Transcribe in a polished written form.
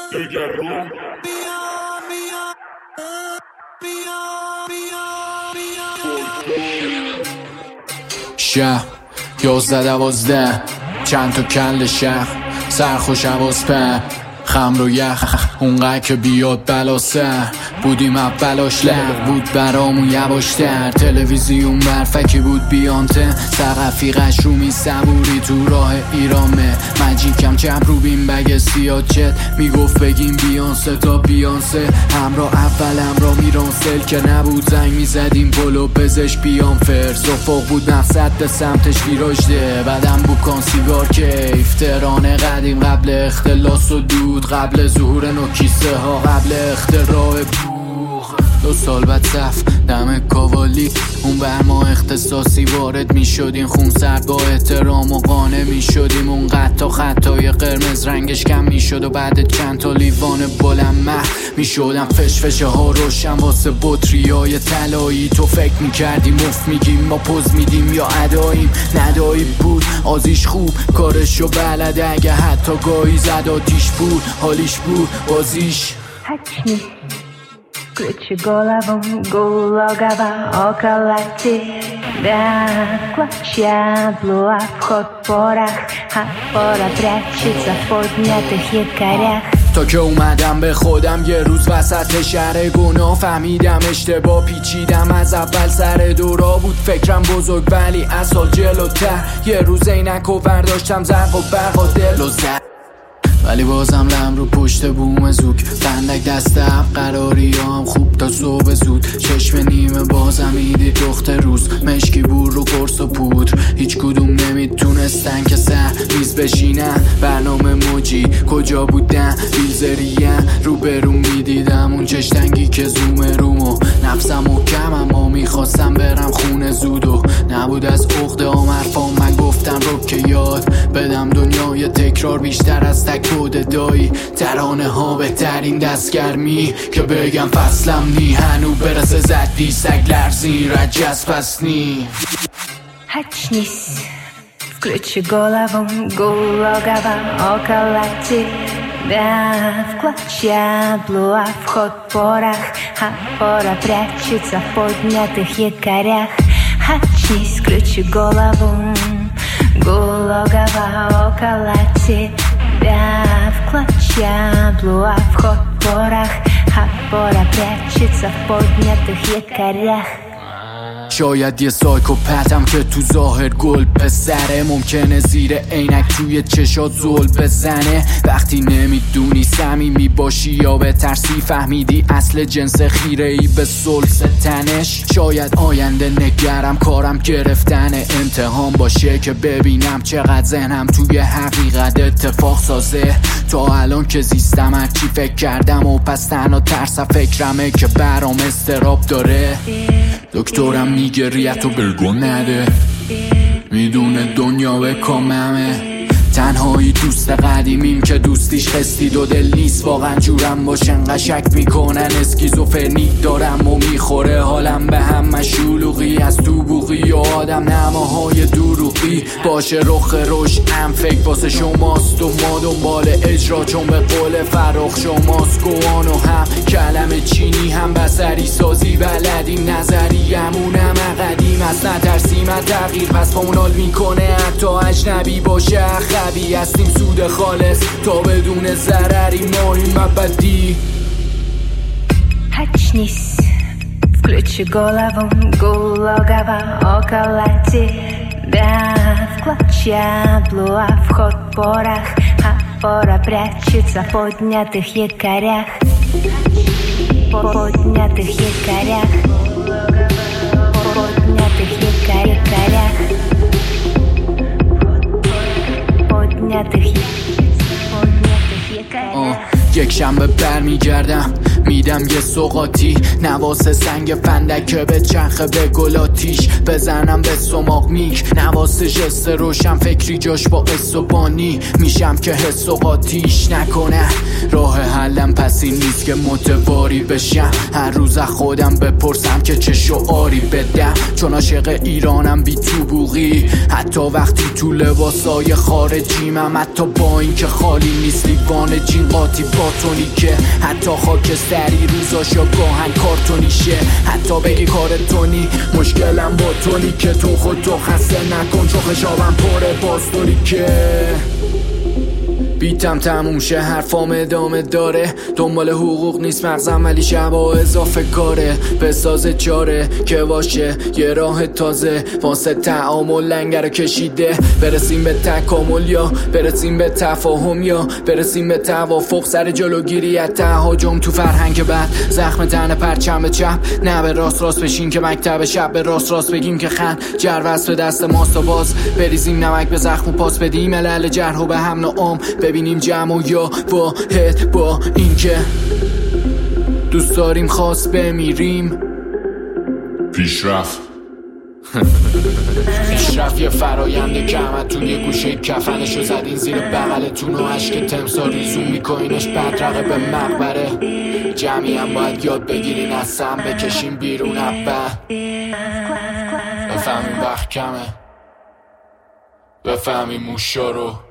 شهر 11-12 چند تا کل شهر سرخوش عواز پر خمر و یخ اونقدر که بیاد بلا سر بودیم اولاش لغ بود برامون یواشتر تلویزیون برفکی بود بیانته سقفی قشرومی صبوری تو راه ایرانه مجیکم چپ رو بین بگ سیاه چت میگفت بگیم بیانسه تا بیانسه همراه اول همراه میرانسل که نبود زنگ میزدیم پلو بزش بیان فرز افق بود مقصد به سمتش ویراجده بعدم بوکان سیگار کیف تهران قدیم قبل اختلاس و دود قبل ظهور نوکیسه ها قبل اختراع بوغ 2 سال بعد صف دم کاوالی اون بر ما اختصاصی وارد می شدیم خون سرد با احترام و قانع می شدیم اونقدر تا خطای قرمز رنگش کم می شد و بعد چند تا لیوان بلند مح می شدم فشفشه ها روشن واسه بطریای طلایی تو فکر می کردیم مفت میگیم ما پوز میدیم یا اداییم ندایی بود آزیش خوب کارشو بلده اگه حتی گاهی زد آتیش بود حالیش بود بازیش Hačni, ključi golavom, gulogava okolo тебя Клатч яблуа, вход порох, а пора прячется в поднятых якорях تا که اومدم به خودم یه روز وسط شهر گناه فهمیدم اشتباه پیچیدم از اول سر دورا بود فکرم بزرگ ولی اصال جلوتر یه روز اینک و برداشتم زرق و برق و دل و زر ولی بازم لم رو پشت بوم زوک فندک دست عب قراری هم خوب تا صبح زود چشم نیمه بازم ایدی دخت روز مشکی بور رو قرص و پودر هیچ کدوم نمیتونستن که سر میز بشینن برنامه موجی کجا بودن بیلزرین رو برون میدیدم اون چشتنگی که زومه رومو نفسم محکم اما میخواستم برم خونه زود و نبود از عقده آمرفان من گفتم رو که یاد بدم دنیای تکرار بیشتر از تک بود دایی ترانه ها بهترین دستگرمی که بگم فصلم نی هنو برسه زدی سگ لرزی رجز پس نی Очнись, включи голову, гулогава около тебя В клатч яблуа, вход порох, а пора прячется в поднятых якорях Очнись, включи голову, гулогава около тебя В клатч яблуа, вход порох, а пора прячется в поднятых якорях شاید یه سایکوپتم که تو ظاهر گل پسره ممکنه زیر عینک توی چشات زل بزنه وقتی نمیدونی صمیمی باشی یا به ترسی فهمیدی اصل جنس خیره‌ای به سلس تنش شاید آینده نگرم کارم گرفتن امتحان باشه که ببینم چقدر ذهنم توی حقیقت اتفاق سازه تا الان که زیستم هرچی فکر کردم و پس تنها ترس فکرمه که برام استراب داره دکترم میگه ریتو بلگو نده میدونه دنیا به کاممه تنهایی دوست قدیمیم که دوستیش خستید و دل نیست واقعا جورم باشن قشک میکنن اسکیزوفرنی دارم و میخوره حالم به هم مشولوقی از تو بوغی و آدم نماهای دروغی باشه رخ روش ام فکر واسه شماست و ما دنبال اجرا چون به قول فرخ شماست گوان و هم کلم چینی هم بسری سازی بلدیم نظریمونم قدیم از نترسیم از تغییر پس فونال میکنه حتی اجنبی باشه قوی هستیم سود خالص تا بدون ضرری ماهیم ابدی Очнись, включи голову, гулогава около тебя В клатч яблуа, вход порох, а пора прячется в поднятых якорях Поднятых якорях Поднятых якорях یک شنبه برمیگردم میدم یه سوقاتی نواس سنگ فندکه به چرخه به گلاتیش بزنم به سماق میک نواس جست روشن فکری جاش با اسوبانی میشم که حس و قاتیش نکنه راه حلم پس این نیست که متواری بشم هر روز خودم بپرسم که چه شعاری بدم چون عاشق ایرانم بی تو بوغی حتی حتی وقتی تو لباسای خارجیمم، حتی با این که خالی نیست لیوان جین قاطی باتونی که حتی خاکستری روزاشا گاهن کارتونیشه، حتی بگی کار تونی مشکلم با تونی که تو خودتو خسته نکن چون خشابم پره باستونی که بیتم تموم شه حرفام ادامه داره، دنبال حقوق نیست مغزم ولی شبا اضافه کاره، بساز چاره که باشه یه راه تازه واسه تعامل لنگر کشیده، برسیم به تکامل یا برسیم به تفاهم یا برسیم به توافق، سر جلوگیری از تهاجم تو فرهنگ بعد زخم تن پرچم چپ، نه به راست بشین که مکتب شب، به راست بگیم که خن جروست به دست ماست و باز بریزیم نمک به زخم و پاس بدیم علل جرح و به هم نعام ببینیم جمع و یا واحد با این که دوست داریم خواست بمیریم. پیشرفت یه فرایند که همتون یه گوشه کفنشو زدین زیر بغلتون و عشق تمسا ریزون میکنینش بدرقه به مقبره، جمعی هم باید یاد بگیرین از سم بکشیم بیرون اول، بفهمیم وقت کمه، بفهمیم موشا رو